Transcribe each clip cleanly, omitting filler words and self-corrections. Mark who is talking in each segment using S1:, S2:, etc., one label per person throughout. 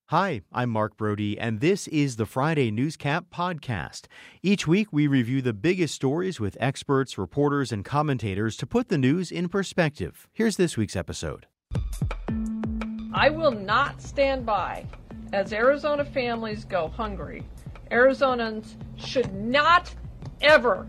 S1: Hi, I'm Mark Brody, and this is the Friday Newscap podcast. Each week, we review the biggest stories with experts, reporters, and commentators to put the news in perspective. Here's this week's episode.
S2: I will not stand by as Arizona families go hungry. Arizonans should not ever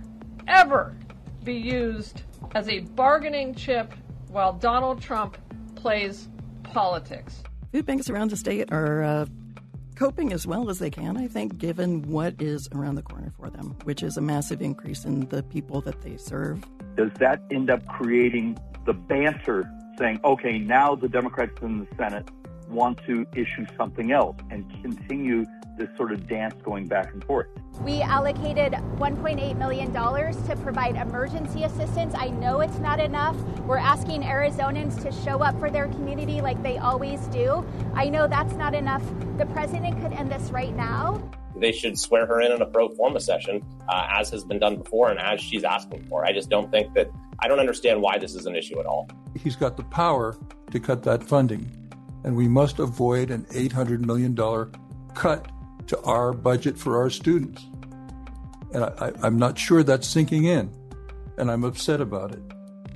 S2: be used as a bargaining chip while Donald Trump plays politics.
S3: Food banks around the state are coping as well as they can, I think, given what is around the corner for them, which is a massive increase in the people that they serve.
S4: Does that end up creating the banter saying, okay, now the Democrats in the Senate want to issue something else and continue this sort of dance going back and forth?
S5: We allocated $1.8 million to provide emergency assistance. I know it's not enough. We're asking Arizonans to show up for their community like they always do. I know that's not enough. The president could end this right now.
S6: They should swear her in a pro forma session, as has been done before and as she's asking for. I just don't think that, I don't understand why this is an issue at all.
S7: He's got the power to cut that funding, and we must avoid an $800 million cut to our budget for our students. And I'm not sure that's sinking in, and I'm upset about it.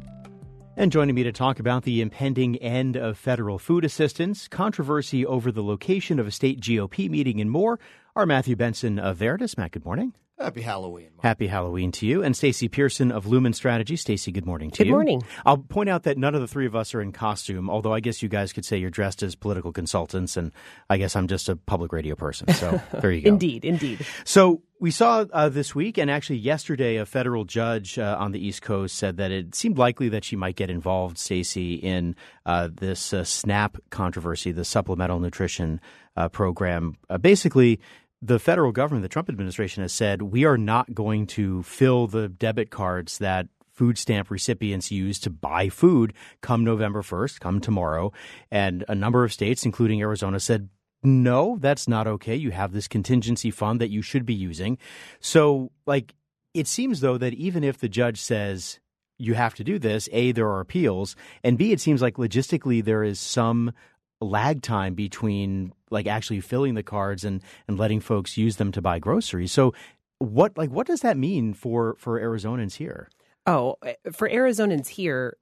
S1: And joining me to talk about the impending end of federal food assistance, controversy over the location of a state GOP meeting, and more are Matthew Benson of Veritas. Matt, good morning.
S8: Happy Halloween, Mark.
S1: Happy Halloween to you. And Stacey Pearson of Lumen Strategy. Stacey, good morning to you.
S9: Good morning.
S1: I'll point out that none of the three of us are in costume, although I guess you guys could say you're dressed as political consultants, and I guess I'm just a public radio person. So there you go.
S9: Indeed.
S1: So we saw this week, and actually yesterday, a federal judge on the East Coast said that it seemed likely that she might get involved, Stacey, in this SNAP controversy, the Supplemental Nutrition Program. Basically, the federal government, the Trump administration, has said we are not going to fill the debit cards that food stamp recipients use to buy food come November 1st, come tomorrow. And a number of states, including Arizona, said, no, that's not okay. You have this contingency fund that you should be using. So, it seems, though, that even if the judge says you have to do this, A, there are appeals, and B, it seems like logistically there is some lag time between actually filling the cards and letting folks use them to buy groceries. So what does that mean for Arizonans here?
S9: Oh, for Arizonans here,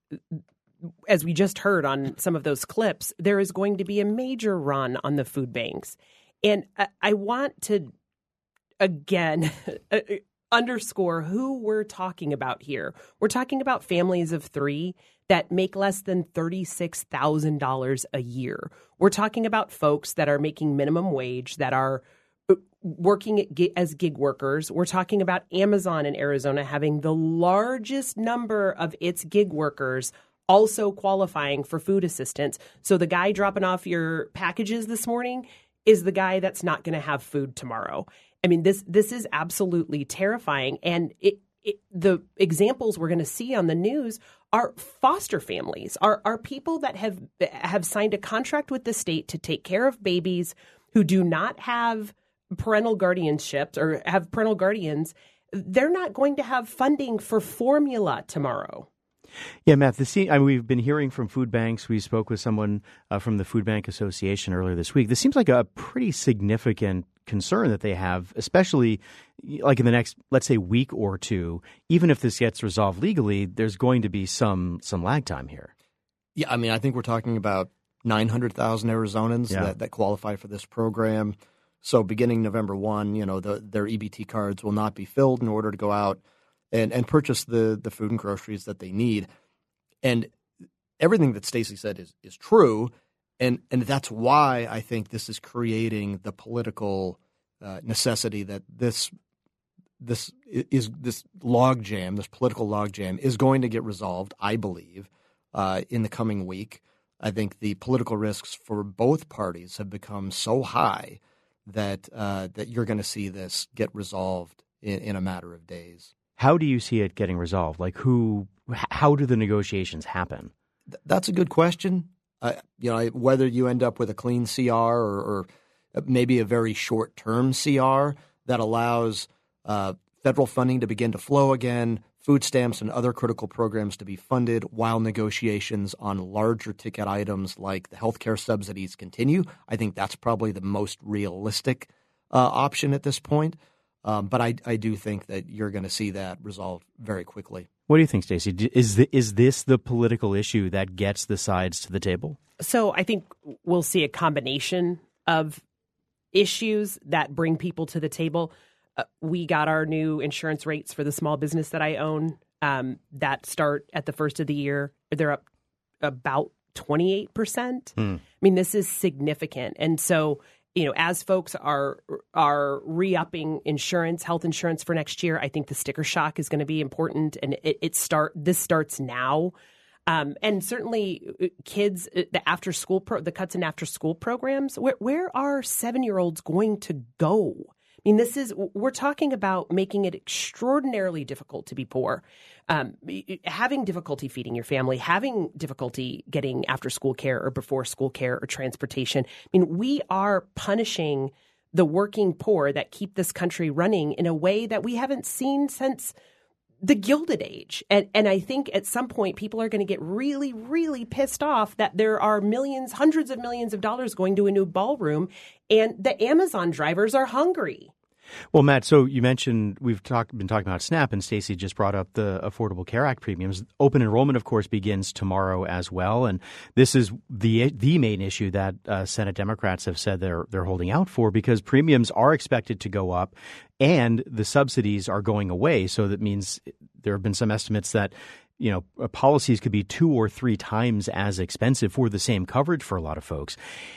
S9: as we just heard on some of those clips, there is going to be a major run on the food banks. And I want to, again, underscore who we're talking about here. We're talking about families of three that make less than $36,000 a year. We're talking about folks that are making minimum wage, that are working as gig workers. We're talking about Amazon in Arizona having the largest number of its gig workers also qualifying for food assistance. So the guy dropping off your packages this morning is the guy that's not going to have food tomorrow. I mean, this is absolutely terrifying. And the examples we're going to see on the news are foster families, are people that have signed a contract with the state to take care of babies who do not have parental guardianships or have parental guardians. They're not going to have funding for formula tomorrow.
S1: Yeah, Matt, we've been hearing from food banks. We spoke with someone from the Food Bank Association earlier this week. This seems like a pretty significant concern that they have, especially in the next, let's say, week or two. Even if this gets resolved legally, there's going to be some lag time here.
S8: Yeah, I mean, I think we're talking about 900,000 Arizonans that qualify for this program. So beginning November 1, their EBT cards will not be filled in order to go out and purchase the food and groceries that they need. And everything that Stacey said is true. And that's why I think this is creating the political necessity that this logjam, this political logjam, is going to get resolved, I believe, in the coming week. I think the political risks for both parties have become so high that you're going to see this get resolved in a matter of days.
S1: How do you see it getting resolved? How do the negotiations happen?
S8: That's a good question. Whether you end up with a clean CR or maybe a very short-term CR that allows federal funding to begin to flow again, food stamps and other critical programs to be funded while negotiations on larger ticket items like the healthcare subsidies continue. I think that's probably the most realistic option at this point. But I do think that you're going to see that resolved very quickly.
S1: What do you think, Stacey? Is this the political issue that gets the sides to the table?
S9: So I think we'll see a combination of issues that bring people to the table. We got our new insurance rates for the small business that I own that start at the first of the year. They're up about 28%. I mean, this is significant. And so, as folks are re-upping insurance, health insurance for next year, I think the sticker shock is going to be important. And this starts now. And certainly kids, the after school, the cuts in after school programs, where are 7-year-olds going to go? I mean, we're talking about making it extraordinarily difficult to be poor, having difficulty feeding your family, having difficulty getting after school care or before school care or transportation. I mean, we are punishing the working poor that keep this country running in a way that we haven't seen since the Gilded Age. And I think at some point people are going to get really, really pissed off that there are millions, hundreds of millions of dollars going to a new ballroom and the Amazon drivers are hungry.
S1: Well, Matt, so you mentioned we've been talking about SNAP, and Stacey just brought up the Affordable Care Act premiums. Open enrollment, of course, begins tomorrow as well, and this is the main issue that Senate Democrats have said they're holding out for, because premiums are expected to go up, and the subsidies are going away. So that means there have been some estimates that policies could be 2 or 3 times as expensive for the same coverage for a lot of folks.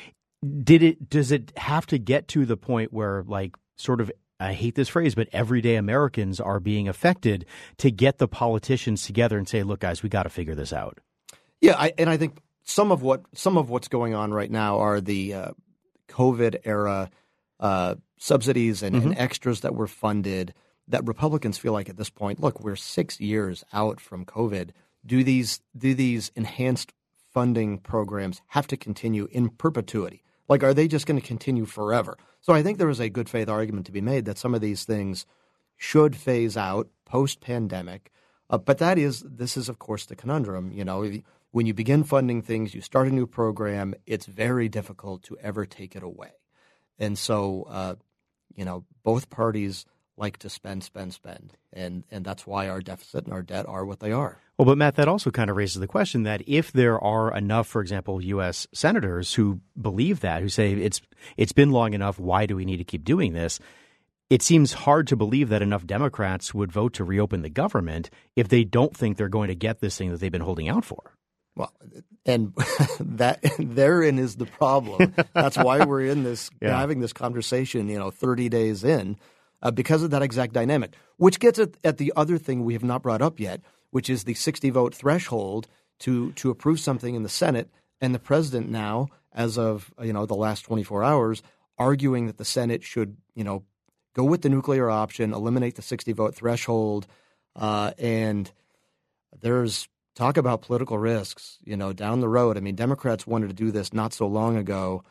S1: Does it have to get to the point where, like, sort of, I hate this phrase, but everyday Americans are being affected to get the politicians together and say, look, guys, we got to figure this out?
S8: Yeah, I think some of what's going on right now are the COVID era subsidies and extras that were funded that Republicans feel like at this point, look, we're 6 years out from COVID. Do these enhanced funding programs have to continue in perpetuity? Like, are they just going to continue forever? So I think there is a good faith argument to be made that some of these things should phase out post-pandemic. But this is, of course, the conundrum. When you begin funding things, you start a new program, it's very difficult to ever take it away. And so, both parties like to spend. And that's why our deficit and our debt are what they are.
S1: Well, but Matt, that also kind of raises the question that if there are enough, for example, U.S. senators who believe that, who say it's been long enough, why do we need to keep doing this? It seems hard to believe that enough Democrats would vote to reopen the government if they don't think they're going to get this thing that they've been holding out for.
S8: Well, and that therein is the problem. That's why we're in this having this conversation, 30 days in, because of that exact dynamic, which gets at the other thing we have not brought up yet, which is the 60-vote threshold to approve something in the Senate, and the president now, as of the last 24 hours, arguing that the Senate should go with the nuclear option, eliminate the 60-vote threshold, and there's talk about political risks, down the road. I mean, Democrats wanted to do this not so long ago.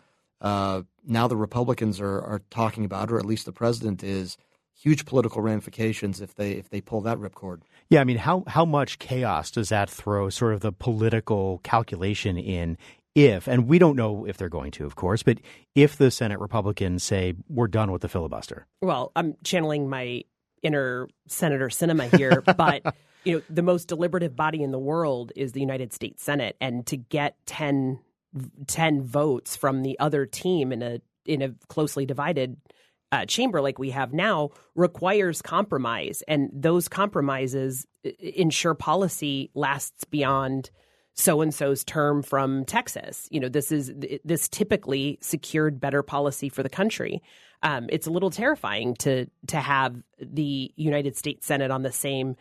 S8: Now the Republicans are talking about, or at least the president is, huge political ramifications if they pull that ripcord.
S1: Yeah, I mean, how much chaos does that throw sort of the political calculation in if, and we don't know if they're going to, of course, but if the Senate Republicans say we're done with the filibuster?
S9: Well, I'm channeling my inner Senator Sinema here, but the most deliberative body in the world is the United States Senate, and to get 10 votes from the other team in a closely divided chamber like we have now requires compromise, and those compromises ensure policy lasts beyond so-and-so's term from Texas. This typically secured better policy for the country. It's a little terrifying to have the United States Senate on the same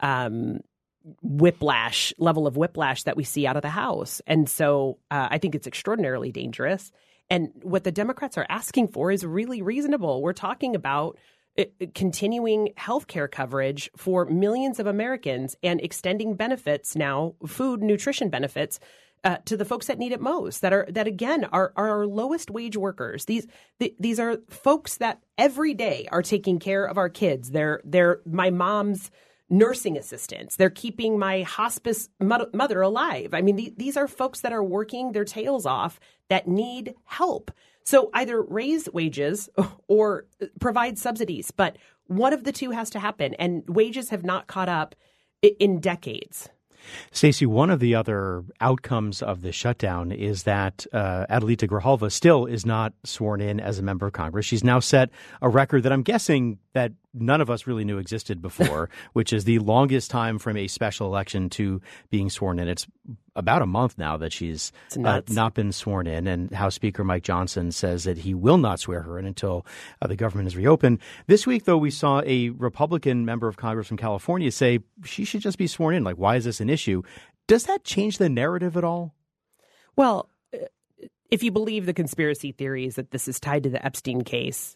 S9: level of whiplash that we see out of the House. And so I think it's extraordinarily dangerous. And what the Democrats are asking for is really reasonable. We're talking about continuing health care coverage for millions of Americans and extending benefits now, food, nutrition benefits, to the folks that need it most, that again are our lowest wage workers. These are folks that every day are taking care of our kids. They're my mom's nursing assistants. They're keeping my hospice mother alive. I mean, these are folks that are working their tails off that need help. So either raise wages or provide subsidies, but one of the two has to happen. And wages have not caught up in decades.
S1: Stacey, one of the other outcomes of this shutdown is that Adelita Grijalva still is not sworn in as a member of Congress. She's now set a record that I'm guessing that none of us really knew existed before, which is the longest time from a special election to being sworn in. It's about a month now that she's not been sworn in, and House Speaker Mike Johnson says that he will not swear her in until the government is reopened. This week, though, we saw a Republican member of Congress from California say she should just be sworn in. Like, why is this an issue? Does that change the narrative at all?
S9: Well, if you believe the conspiracy theories that this is tied to the Epstein case,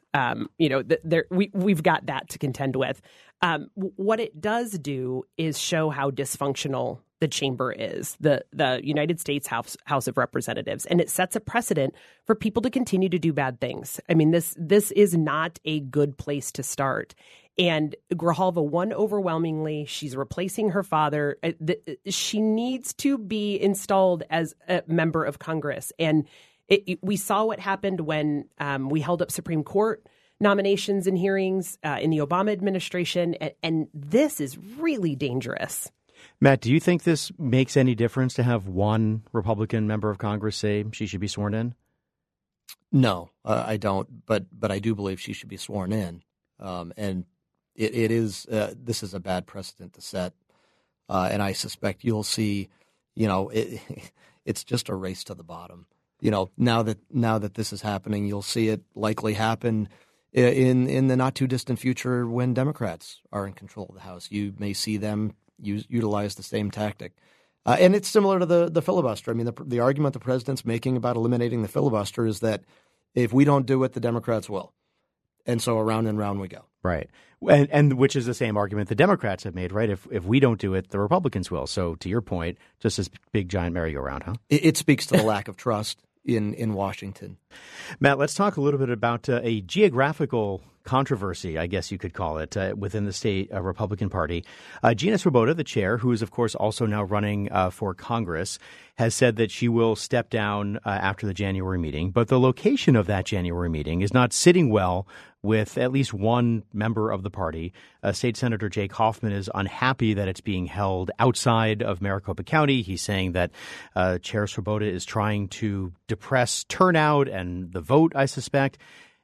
S9: we've got that to contend with. What it does do is show how dysfunctional the chamber is, the United States House of Representatives, and it sets a precedent for people to continue to do bad things. I mean, this is not a good place to start. And Grijalva won overwhelmingly. She's replacing her father. She needs to be installed as a member of Congress. And we saw what happened when we held up Supreme Court nominations and hearings in the Obama administration. And this is really dangerous.
S1: Matt, do you think this makes any difference to have one Republican member of Congress say she should be sworn in?
S8: No, I don't. But I do believe she should be sworn in. And it is this is a bad precedent to set. And I suspect you'll see, it's just a race to the bottom. Now that this is happening, you'll see it likely happen in the not too distant future when Democrats are in control of the House. You may see them utilize the same tactic. And it's similar to the filibuster. I mean, the argument the president's making about eliminating the filibuster is that if we don't do it, the Democrats will. And so around and round we go.
S1: Right. And which is the same argument the Democrats have made, right? If we don't do it, the Republicans will. So to your point, just this big giant merry-go-round, huh?
S8: It speaks to the lack of trust in Washington.
S1: Matt, let's talk a little bit about a geographical controversy, I guess you could call it, within the state Republican Party. Gina Swoboda, the chair, who is, of course, also now running for Congress, has said that she will step down after the January meeting. But the location of that January meeting is not sitting well with at least one member of the party. State Senator Jake Hoffman is unhappy that it's being held outside of Maricopa County. He's saying that Chair Swoboda is trying to depress turnout and the vote, I suspect.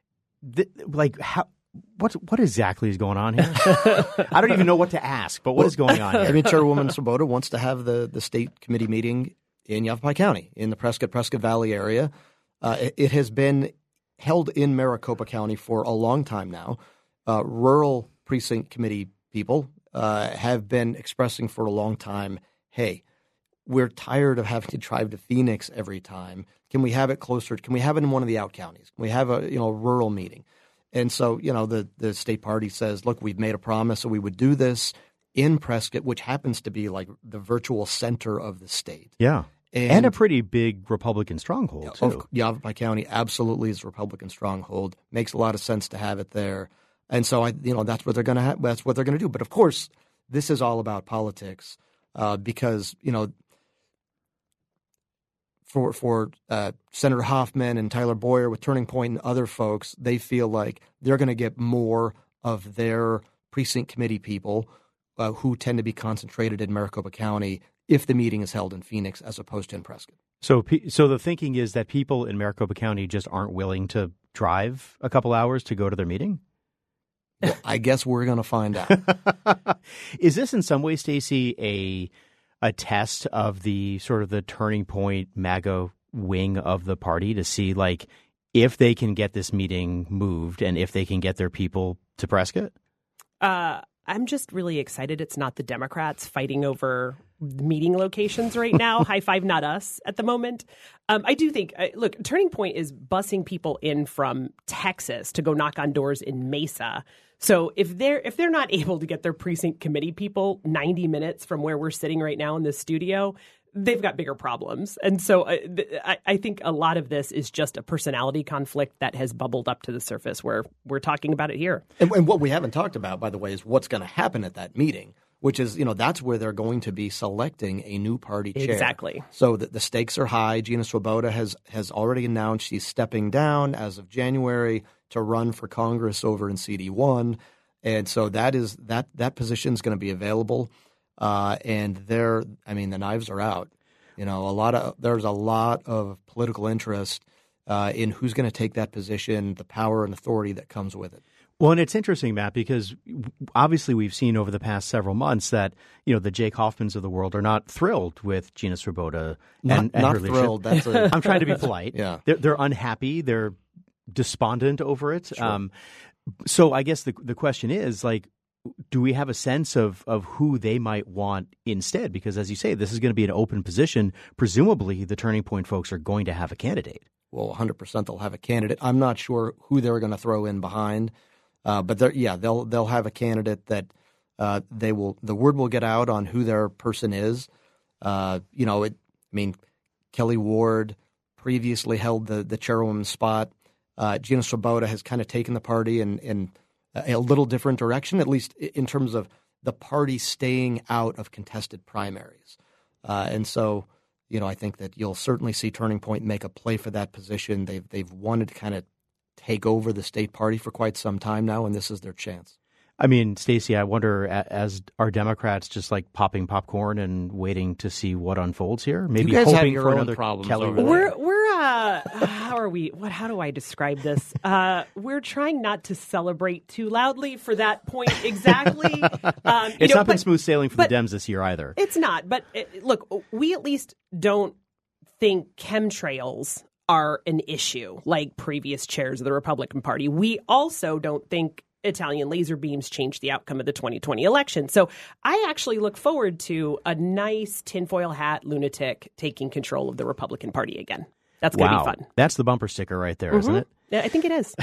S1: What exactly is going on here? I don't even know what to ask, but what is going on here?
S8: I mean, Chairwoman Swoboda wants to have the state committee meeting in Yavapai County, in the Prescott Valley area. It has been held in Maricopa County for a long time now. Rural precinct committee people have been expressing for a long time, hey, we're tired of having to drive to Phoenix every time. Can we have it closer? Can we have it in one of the out counties? Can we have a rural meeting? And so, the state party says, look, we've made a promise, so we would do this in Prescott, which happens to be like the virtual center of the state.
S1: Yeah. And a pretty big Republican stronghold, too.
S8: Yavapai County absolutely is a Republican stronghold. Makes a lot of sense to have it there. And so, that's what they're going to have. That's what they're going to do. But, of course, this is all about politics because, for Senator Hoffman and Tyler Boyer with Turning Point and other folks, they feel like they're going to get more of their precinct committee people who tend to be concentrated in Maricopa County if the meeting is held in Phoenix as opposed to in Prescott.
S1: So the thinking is that people in Maricopa County just aren't willing to drive a couple hours to go to their meeting?
S8: Well, I guess we're going to find out.
S1: Is this in some way, Stacey, a test of the sort of the Turning Point MAGA wing of the party to see like if they can get this meeting moved and if they can get their people to Prescott?
S9: I'm just really excited it's not the Democrats fighting over meeting locations right now. High five, not us at the moment. I do think, look, Turning Point is busing people in from Texas to go knock on doors in Mesa. So if they're not able to get their precinct committee people 90 minutes from where we're sitting right now in the studio, they've got bigger problems. And so I think a lot of this is just a personality conflict that has bubbled up to the surface where we're talking about it here.
S8: And what we haven't talked about, by the way, is what's going to happen at that meeting. which is, that's where they're going to be selecting a new party chair.
S9: Exactly.
S8: So the stakes are high. Gina Swoboda has already announced she's stepping down as of January to run for Congress over in CD1. And so that position is going to be available. And the knives are out. There's a lot of political interest in who's going to take that position, the power and authority that comes with it.
S1: Well, and it's interesting, Matt, because obviously we've seen over the past several months that, the Jake Hoffmans of the world are not thrilled with Gina Swoboda and
S8: not
S1: her
S8: thrilled.
S1: leadership. I'm trying to be polite.
S8: Yeah.
S1: They're unhappy. They're despondent over it.
S8: Sure.
S1: So I guess the question is, do we have a sense of who they might want instead? Because as you say, this is going to be an open position. Presumably the Turning Point folks are going to have a candidate.
S8: Well, 100% they'll have a candidate. I'm not sure who they're going to throw in behind. But they'll have a candidate that the word will get out on who their person is. Kelly Ward previously held the chairwoman spot. Gina Swoboda has kind of taken the party in a little different direction, at least in terms of the party staying out of contested primaries. And so, I think that you'll certainly see Turning Point make a play for that position. They've wanted to kind of take over the state party for quite some time now, and this is their chance.
S1: I mean, Stacey, I wonder, are Democrats just popping popcorn and waiting to see what unfolds here? Maybe
S8: you guys
S1: hoping
S8: have your
S1: for
S8: own
S1: another
S8: problems
S1: Kelly
S8: over
S1: Ward.
S9: How are we? How do I describe this? We're trying not to celebrate too loudly for that point exactly.
S1: It's not been smooth sailing for the Dems this year either.
S9: It's not. But look, we at least don't think chemtrails are an issue like previous chairs of the Republican Party. We also don't think Italian laser beams changed the outcome of the 2020 election. So I actually look forward to a nice tinfoil hat lunatic taking control of the Republican Party again. That's going to be fun.
S1: That's the bumper sticker right there, isn't it?
S9: Yeah, I think it is.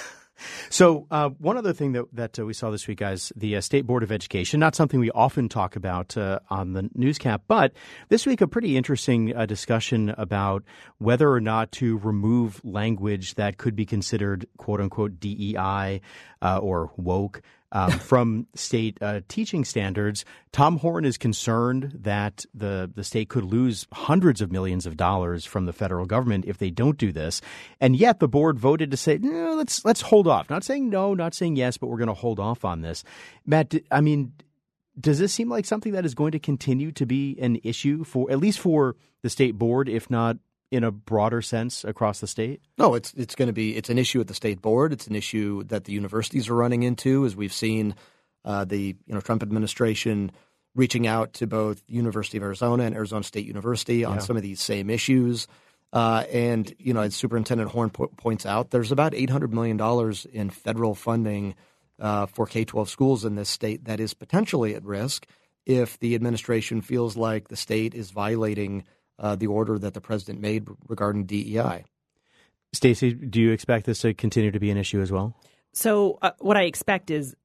S1: So one other thing that we saw this week, guys, the State Board of Education, not something we often talk about on the newscap, but this week a pretty interesting discussion about whether or not to remove language that could be considered, quote unquote, DEI or woke from state teaching standards. Tom Horne is concerned that the state could lose hundreds of millions of dollars from the federal government if they don't do this. And yet the board voted to say, no, let's hold off. Not saying no, not saying yes, but we're going to hold off on this. Matt, does this seem like something that is going to continue to be an issue for at least for the state board, if not in a broader sense across the state?
S8: No, it's an issue at the state board. It's an issue that the universities are running into, as we've seen the Trump administration reaching out to both University of Arizona and Arizona State University on some of these same issues. And as Superintendent Horne points out, there's about $800 million in federal funding for K-12 schools in this state that is potentially at risk if the administration feels like the state is violating the order that the president made regarding DEI.
S1: Stacey, do you expect this to continue to be an issue as well?
S9: So what I expect is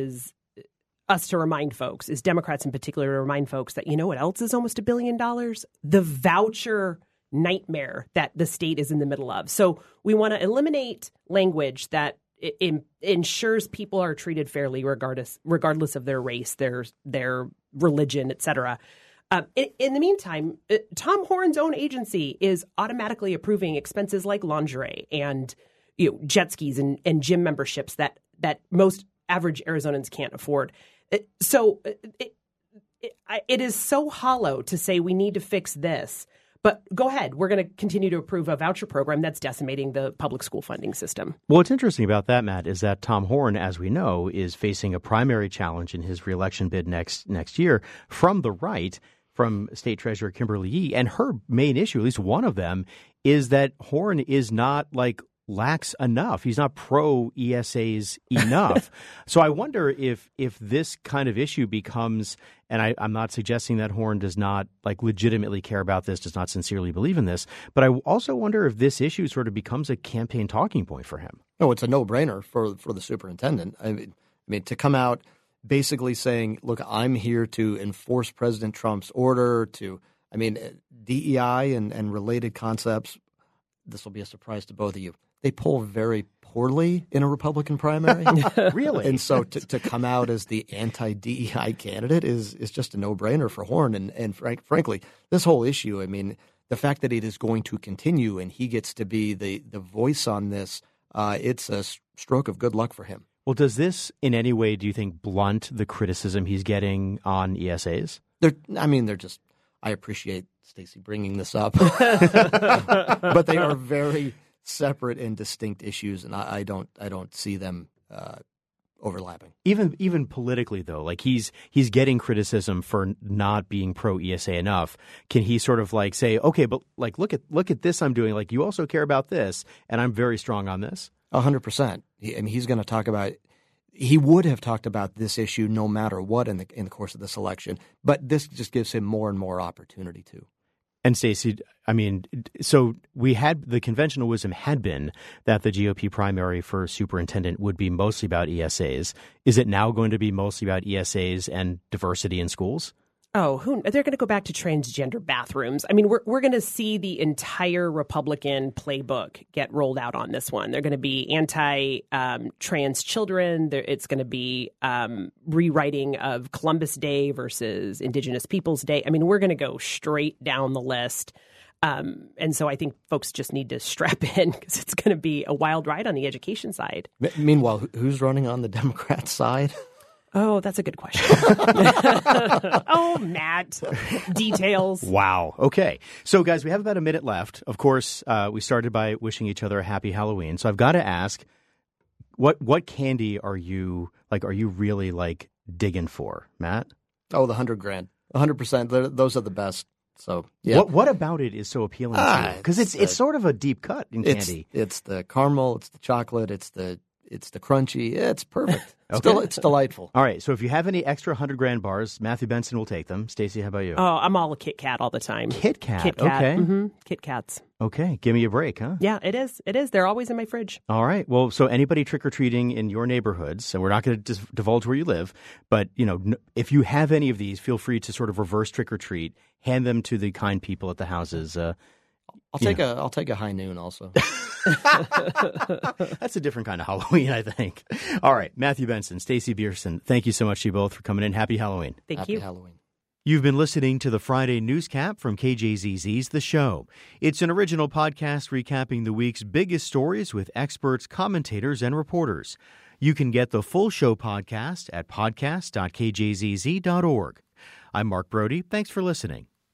S9: us to remind folks, is Democrats in particular to remind folks that, what else is almost $1 billion? The voucher nightmare that the state is in the middle of. So we want to eliminate language that ensures people are treated fairly regardless of their race, their religion, et cetera. In the meantime, Tom Horne's own agency is automatically approving expenses like lingerie and jet skis and gym memberships that most average Arizonans can't afford. So it is so hollow to say we need to fix this. But go ahead. We're going to continue to approve a voucher program that's decimating the public school funding system.
S1: Well, what's interesting about that, Matt, is that Tom Horne, as we know, is facing a primary challenge in his reelection bid next year from the right, from State Treasurer Kimberly Yee. And her main issue, at least one of them, is that Horne is not lax enough. He's not pro ESAs enough. So I wonder if this kind of issue becomes, and I'm not suggesting that Horne does not legitimately care about this, does not sincerely believe in this, but I also wonder if this issue sort of becomes a campaign talking point for him.
S8: No, it's a no-brainer for the superintendent. I mean, to come out basically saying, look, I'm here to enforce President Trump's order DEI and related concepts, this will be a surprise to both of you. They poll very poorly in a Republican primary.
S1: Really?
S8: And so to come out as the anti-DEI candidate is just a no-brainer for Horn. And frankly, this whole issue, I mean, the fact that it is going to continue and he gets to be the voice on this, it's a stroke of good luck for him.
S1: Well, does this in any way, do you think, blunt the criticism he's getting on ESAs?
S8: They're just – I appreciate Stacey bringing this up. But they are very separate and distinct issues, and I don't see them overlapping.
S1: Even politically, though, like he's getting criticism for not being pro ESA enough. Can he sort of like say, okay, but like look at this I'm doing. Like you also care about this, and I'm very strong on this.
S8: 100%. He's going to talk about. He would have talked about this issue no matter what in the course of this election, but this just gives him more and more opportunity to.
S1: And Stacey, I mean, so the conventional wisdom had been that the GOP primary for superintendent would be mostly about ESAs. Is it now going to be mostly about ESAs and diversity in schools?
S9: Oh, they're going to go back to transgender bathrooms. I mean, we're going to see the entire Republican playbook get rolled out on this one. They're going to be anti-trans children. It's going to be rewriting of Columbus Day versus Indigenous Peoples Day. I mean, we're going to go straight down the list. And so I think folks just need to strap in because it's going to be a wild ride on the education side.
S8: Meanwhile, who's running on the Democrat side?
S9: Oh, that's a good question. Oh, Matt. Details.
S1: Wow. Okay. So, guys, we have about a minute left. Of course, we started by wishing each other a happy Halloween. So I've got to ask, what candy are you really like digging for, Matt?
S8: Oh, the $100,000. 100%. Those are the best. So, yeah.
S1: What about it is so appealing to you? Because it's sort of a deep cut in candy.
S8: It's the caramel, it's the chocolate, it's the crunchy. It's perfect.
S1: Okay.
S8: It's delightful.
S1: All right. So if you have any extra $100,000 bars, Matthew Benson will take them. Stacey, how about you?
S9: Oh, I'm all a Kit Kat all the time.
S1: Kit Kat.
S9: Kit Kat.
S1: Okay.
S9: Mm-hmm. Kit Kats.
S1: Okay. Give me a break, huh?
S9: Yeah, it is. It is. They're always in my fridge.
S1: All right. Well, so anybody trick-or-treating in your neighborhoods, and we're not going to divulge where you live, but, if you have any of these, feel free to sort of reverse trick-or-treat, hand them to the kind people at the houses.
S8: I'll take a high noon also.
S1: That's a different kind of Halloween, I think. All right. Matthew Benson, Stacey Bierson, thank you so much to you both for coming in. Happy Halloween.
S9: Thank you.
S8: Happy Halloween.
S1: You've been listening to the Friday Newscap from KJZZ's The Show. It's an original podcast recapping the week's biggest stories with experts, commentators, and reporters. You can get the full show podcast at podcast.kjzz.org. I'm Mark Brody. Thanks for listening.